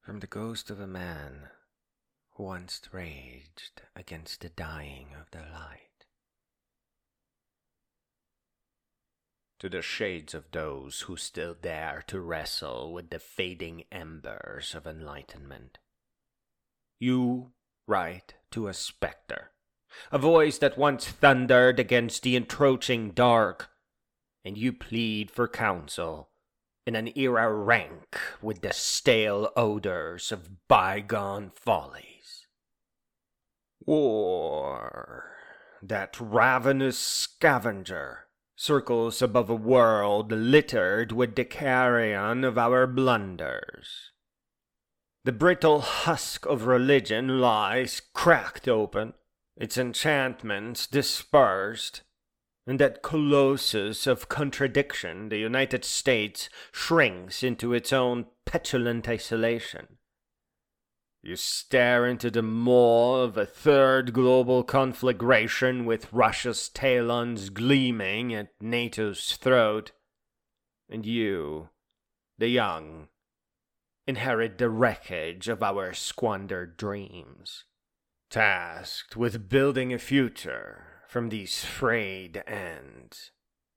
from the ghost of a man who once raged against the dying of the light, to the shades of those who still dare to wrestle with the fading embers of enlightenment. You write to a spectre, a voice that once thundered against the encroaching dark, and you plead for counsel in an era rank with the stale odors of bygone follies. War, that ravenous scavenger, circles above a world littered with the carrion of our blunders. The brittle husk of religion lies cracked open, its enchantments dispersed, and that colossus of contradiction, the United States, shrinks into its own petulant isolation. You stare into the maw of a third global conflagration with Russia's talons gleaming at NATO's throat, and you, the young, inherit the wreckage of our squandered dreams, tasked with building a future from these frayed ends.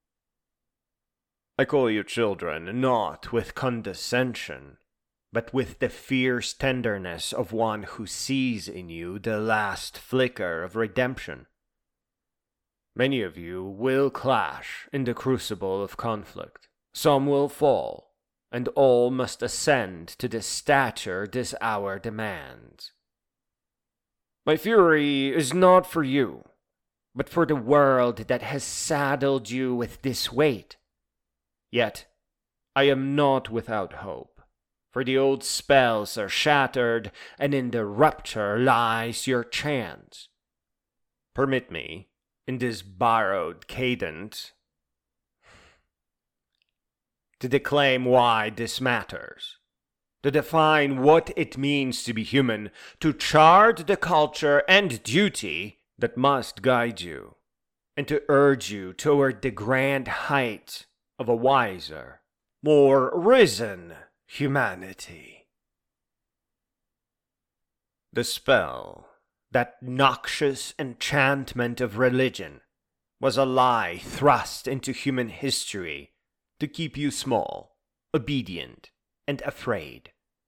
I call you children not with condescension, but with the fierce tenderness of one who sees in you the last flicker of redemption. Many of you will clash in the crucible of conflict. Some will fall, and all must ascend to the stature this hour demands. My fury is not for you, but for the world that has saddled you with this weight. Yet I am not without hope, for the old spells are shattered, and in the rupture lies your chance. Permit me, in this borrowed cadence, to declaim why this matters, to define what it means to be human, to chart the culture and duty that must guide you, and to urge you toward the grand height of a wiser, more risen humanity. The spell, that noxious enchantment of religion, was a lie thrust into human history to keep you small, obedient, and afraid.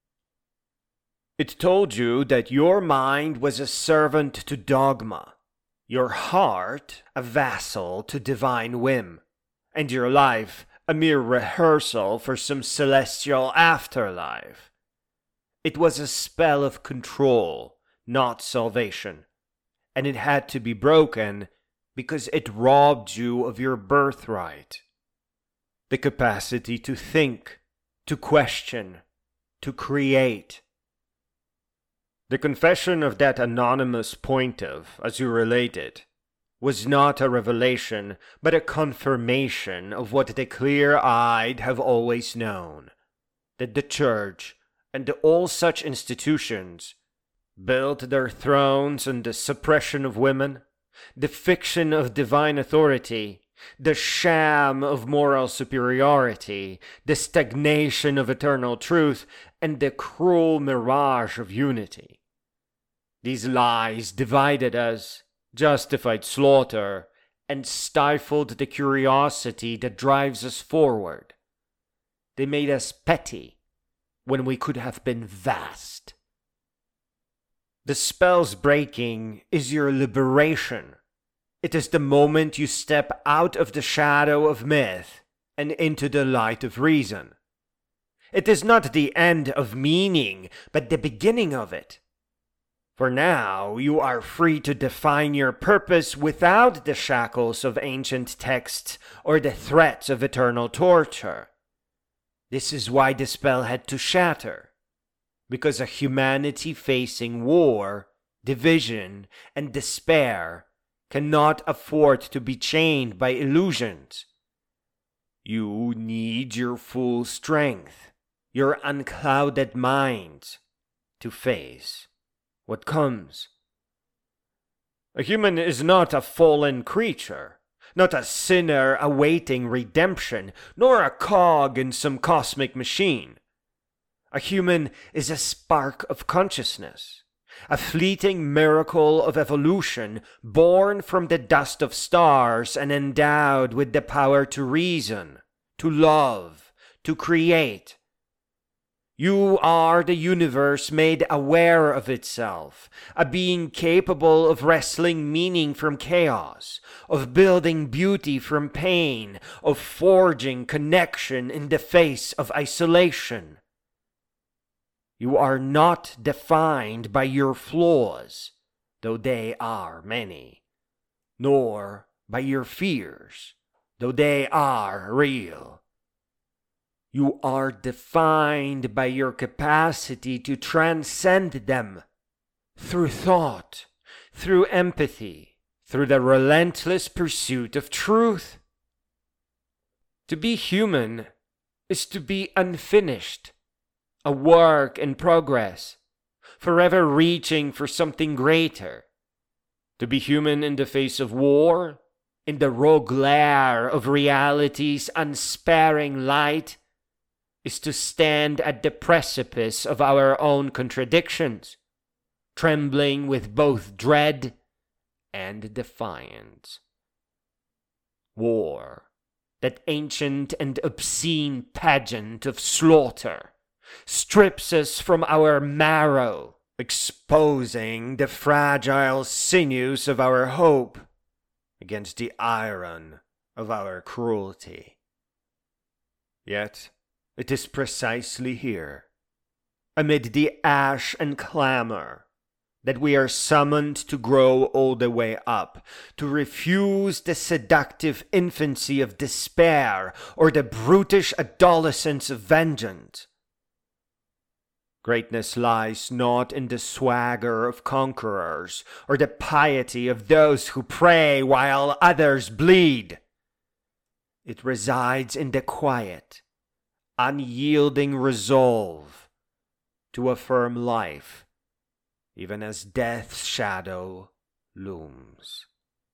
It told you that your mind was a servant to dogma, your heart a vassal to divine whim, and your life a mere rehearsal for some celestial afterlife. It was a spell of control, not salvation, and it had to be broken because it robbed you of your birthright, the capacity to think, to question, to create. The confession of that anonymous pontiff, as you relate it, was not a revelation, but a confirmation of what the clear-eyed have always known, that the Church and all such institutions built their thrones on the suppression of women, the fiction of divine authority, the sham of moral superiority, the stagnation of eternal truth, and the cruel mirage of unity. These lies divided us, justified slaughter, and stifled the curiosity that drives us forward. They made us petty when we could have been vast. The spell's breaking is your liberation. It is the moment you step out of the shadow of myth and into the light of reason. It is not the end of meaning, but the beginning of it. For now you are free to define your purpose without the shackles of ancient texts or the threats of eternal torture. This is why the spell had to shatter, because a humanity facing war, division, and despair cannot afford to be chained by illusions. You need your full strength, your unclouded mind, to face what comes. A human is not a fallen creature, not a sinner awaiting redemption, nor a cog in some cosmic machine. A human is a spark of consciousness, a fleeting miracle of evolution, born from the dust of stars and endowed with the power to reason, to love, to create. You are the universe made aware of itself, a being capable of wresting meaning from chaos, of building beauty from pain, of forging connection in the face of isolation. You are not defined by your flaws, though they are many, nor by your fears, though they are real. You are defined by your capacity to transcend them through thought, through empathy, through the relentless pursuit of truth. To be human is to be unfinished, a work in progress, forever reaching for something greater. To be human in the face of war, in the raw glare of reality's unsparing light, is to stand at the precipice of our own contradictions, trembling with both dread and defiance. War, that ancient and obscene pageant of slaughter, strips us from our marrow, exposing the fragile sinews of our hope against the iron of our cruelty. Yet, it is precisely here, amid the ash and clamor, that we are summoned to grow all the way up, to refuse the seductive infancy of despair or the brutish adolescence of vengeance. Greatness lies not in the swagger of conquerors or the piety of those who pray while others bleed. It resides in the quiet, unyielding resolve to affirm life, even as death's shadow looms.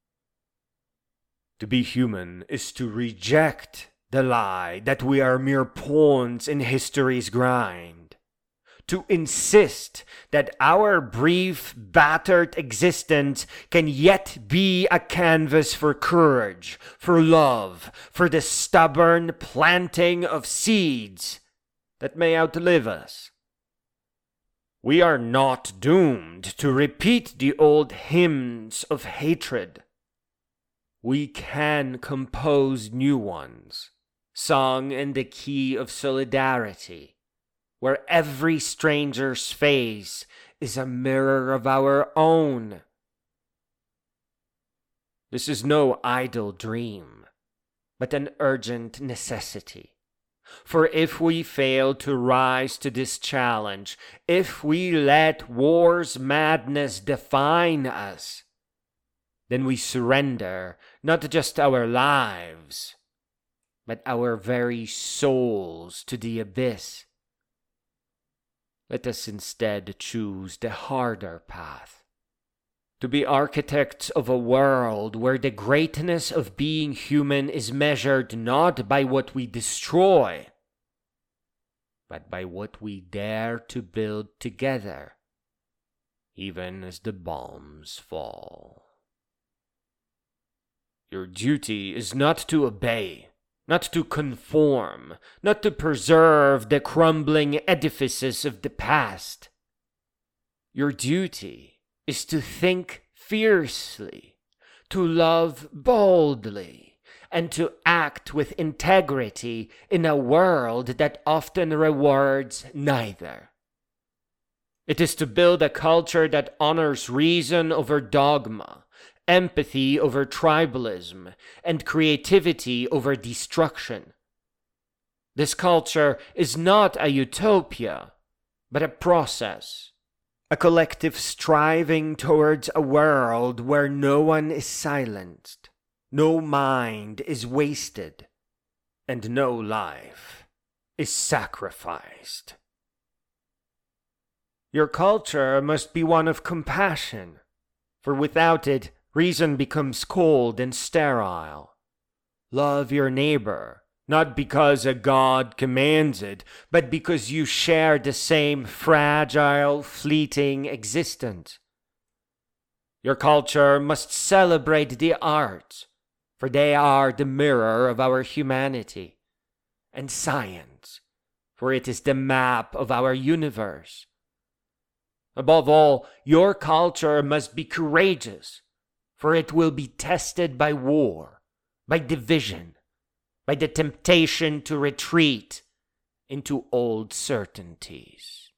To be human is to reject the lie that we are mere pawns in history's grind, to insist that our brief, battered existence can yet be a canvas for courage, for love, for the stubborn planting of seeds that may outlive us. We are not doomed to repeat the old hymns of hatred. We can compose new ones, sung in the key of solidarity, where every stranger's face is a mirror of our own. This is no idle dream, but an urgent necessity. For if we fail to rise to this challenge, if we let war's madness define us, then we surrender not just our lives, but our very souls to the abyss. Let us instead choose the harder path, to be architects of a world where the greatness of being human is measured not by what we destroy, but by what we dare to build together, even as the bombs fall. Your duty is not to obey, not to conform, not to preserve the crumbling edifices of the past. Your duty is to think fiercely, to love boldly, and to act with integrity in a world that often rewards neither. It is to build a culture that honors reason over dogma, empathy over tribalism, and creativity over destruction. This culture is not a utopia, but a process, a collective striving towards a world where no one is silenced, no mind is wasted, and no life is sacrificed. Your culture must be one of compassion, for without it, reason becomes cold and sterile. Love your neighbor, Not because a god commands it, but because you share the same fragile, fleeting existence. Your culture must celebrate the arts, for they are the mirror of our humanity, and science, for it is the map of our universe. Above all, your culture must be courageous, for it will be tested by war, by division, by the temptation to retreat into old certainties.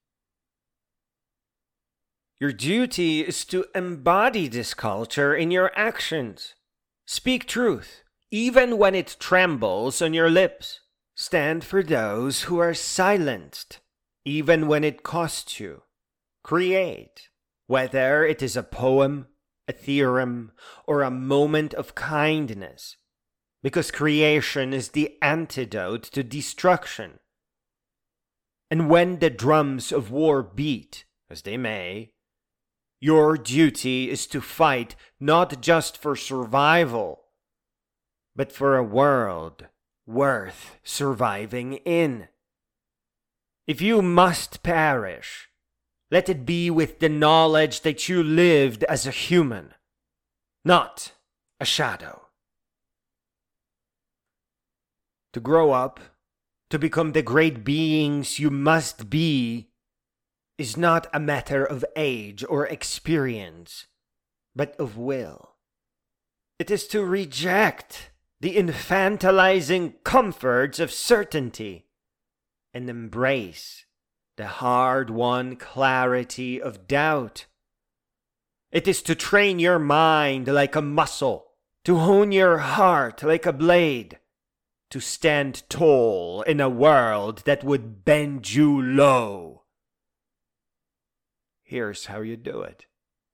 Your duty is to embody this culture in your actions. Speak truth, even when it trembles on your lips. Stand for those who are silenced, even when it costs you. Create, whether it is a poem, a theorem, or a moment of kindness, because creation is the antidote to destruction. And when the drums of war beat, as they may, your duty is to fight not just for survival, but for a world worth surviving in. If you must perish, let it be with the knowledge that you lived as a human, not a shadow. To grow up, to become the great beings you must be, is not a matter of age or experience, but of will. It is to reject the infantilizing comforts of certainty and embrace the hard-won clarity of doubt. It is to train your mind like a muscle, to hone your heart like a blade, to stand tall in a world that would bend you low. Here's how you do it.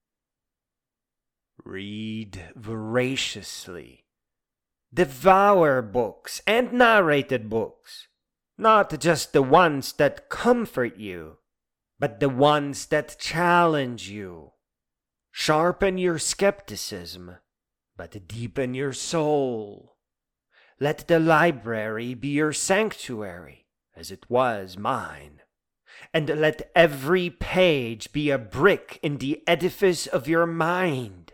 Read voraciously. Devour books and narrated books. Not just the ones that comfort you, but the ones that challenge you. Sharpen your skepticism, but deepen your soul. Let the library be your sanctuary, as it was mine. And let every page be a brick in the edifice of your mind.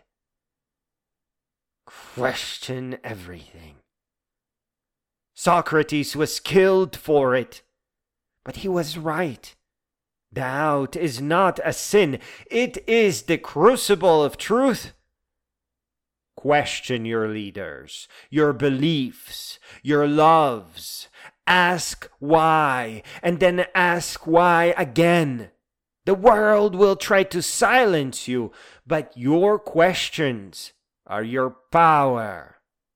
Question everything. Socrates was killed for it, but he was right. Doubt is not a sin, it is the crucible of truth. Question your leaders, your beliefs, your loves. Ask why, and then ask why again. The world will try to silence you, but your questions are your power.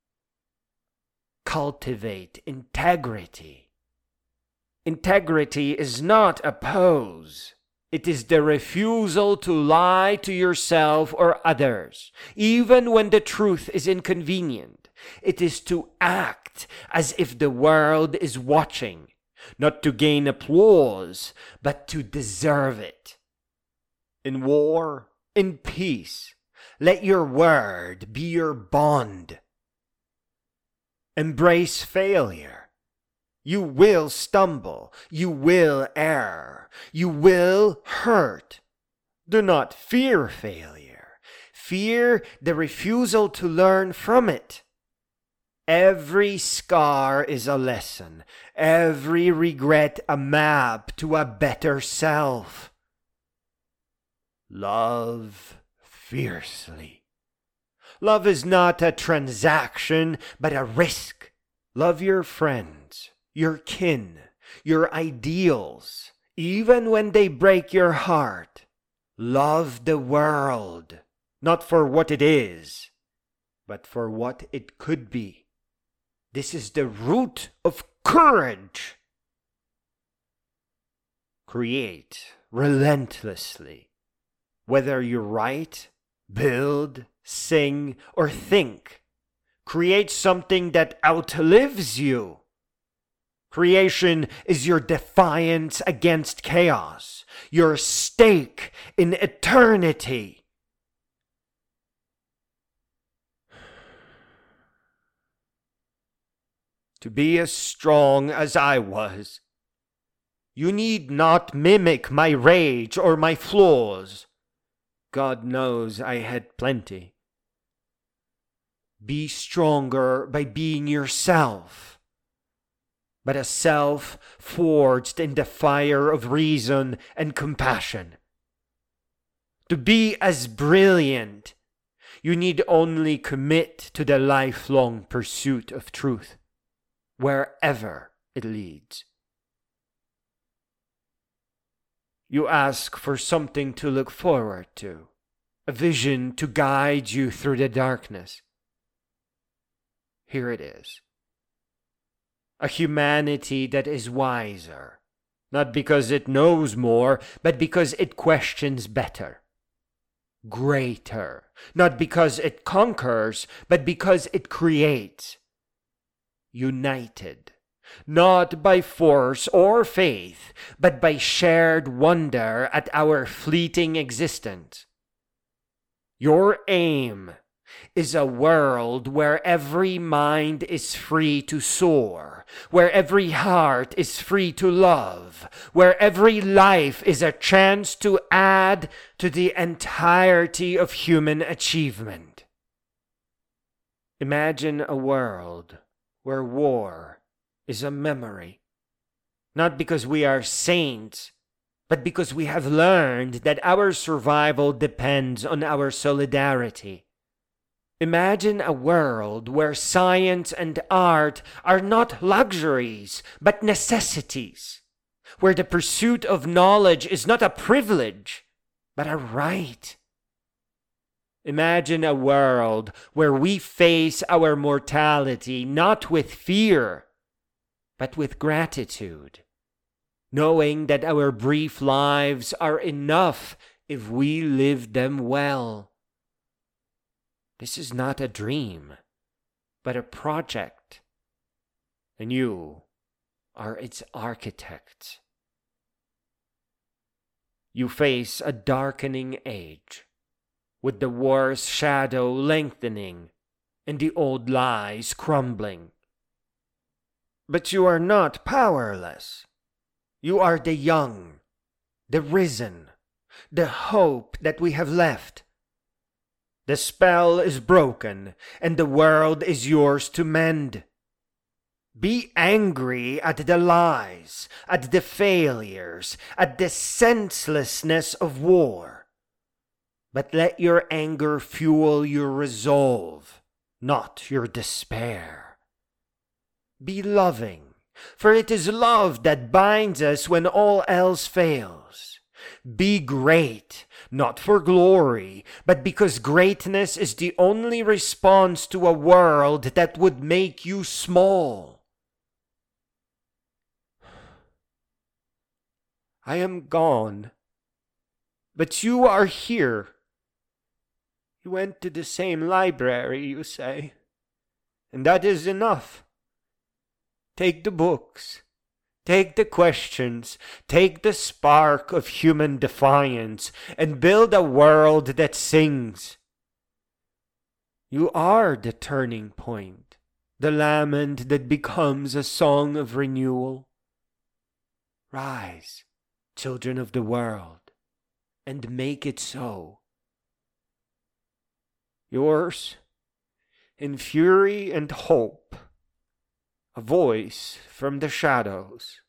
Cultivate integrity. Integrity is not a pose. It is the refusal to lie to yourself or others, even when the truth is inconvenient. It is to act as if the world is watching, not to gain applause, but to deserve it. In war, in peace, let your word be your bond. Embrace failure. You will stumble. You will err. You will hurt. Do not fear failure. Fear the refusal to learn from it. Every scar is a lesson. Every regret a map to a better self. Love fiercely. Love is not a transaction, but a risk. Love your friends, your kin, your ideals, even when they break your heart. Love the world, not for what it is, but for what it could be. This is the root of courage. Create relentlessly. Whether you write, build, sing, or think, create something that outlives you. Creation is your defiance against chaos, your stake in eternity. To be as strong as I was, you need not mimic my rage or my flaws. God knows I had plenty. Be stronger by being yourself, but a self forged in the fire of reason and compassion. To be as brilliant, you need only commit to the lifelong pursuit of truth, wherever it leads. You ask for something to look forward to, a vision to guide you through the darkness. Here it is. A humanity that is wiser, not because it knows more, but because it questions better. Greater, not because it conquers, but because it creates. United, not by force or faith, but by shared wonder at our fleeting existence. Your aim is a world where every mind is free to soar, where every heart is free to love, where every life is a chance to add to the entirety of human achievement. Imagine a world where war is a memory, not because we are saints, but because we have learned that our survival depends on our solidarity. Imagine a world where science and art are not luxuries, but necessities, where the pursuit of knowledge is not a privilege, but a right. Imagine a world where we face our mortality not with fear, but with gratitude, knowing that our brief lives are enough if we live them well. This is not a dream, but a project, and you are its architect. You face a darkening age, with the war's shadow lengthening and the old lies crumbling. But you are not powerless. You are the young, the risen, the hope that we have left. The spell is broken, and the world is yours to mend. Be angry at the lies, at the failures, at the senselessness of war. But let your anger fuel your resolve, not your despair. Be loving, for it is love that binds us when all else fails. Be great, not for glory, but because greatness is the only response to a world that would make you small. I am gone, but you are here. You went to the same library, you say, and that is enough. Take the books. Take the questions, take the spark of human defiance, and build a world that sings. You are the turning point, the lament that becomes a song of renewal. Rise, children of the world, and make it so. Yours, in fury and hope, a voice from the shadows.